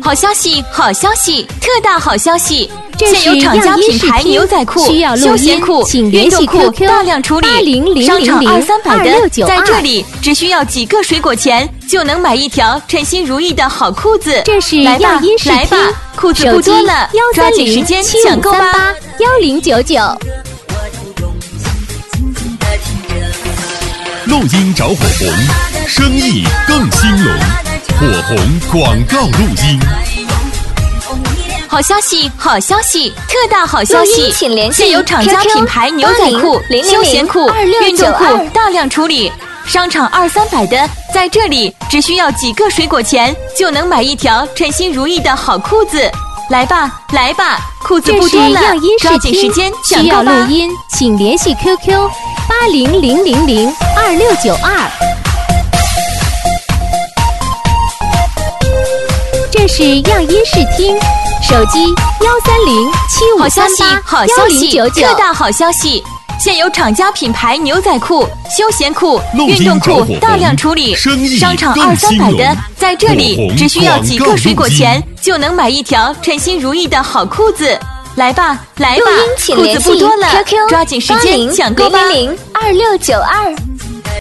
好消息，好消息，特大好消息！ 现有厂家品牌牛仔裤、休闲裤、运动裤大量处理，商场200-300的，在这里只需要几个水果钱就能买一条称心如意的好裤子。 这是来吧， 来吧，裤子不多了，抓紧时间抢购吧 ！1099。 录音找火红，生意更兴隆，火红广告录音。 好消息，好消息，特大好消息！现有厂家品牌牛仔裤、休闲裤、运动裤大量处理，商场200-300的，在这里只需要几个水果钱就能买一条称心如意的好裤子。来吧，来吧，裤子不多了，抓紧时间抢购吧！ 需要录音，请联系 QQ 800002692。这是样音视听，手机13075381099。 好消息，好消息，特大好消息！现有厂家品牌牛仔裤、休闲裤、运动裤大量处理，商场200-300的，在这里只需要几个水果钱就能买一条称心如意的好裤子。来吧，来吧，裤子不多了，抓紧时间抢购吧！ 2692。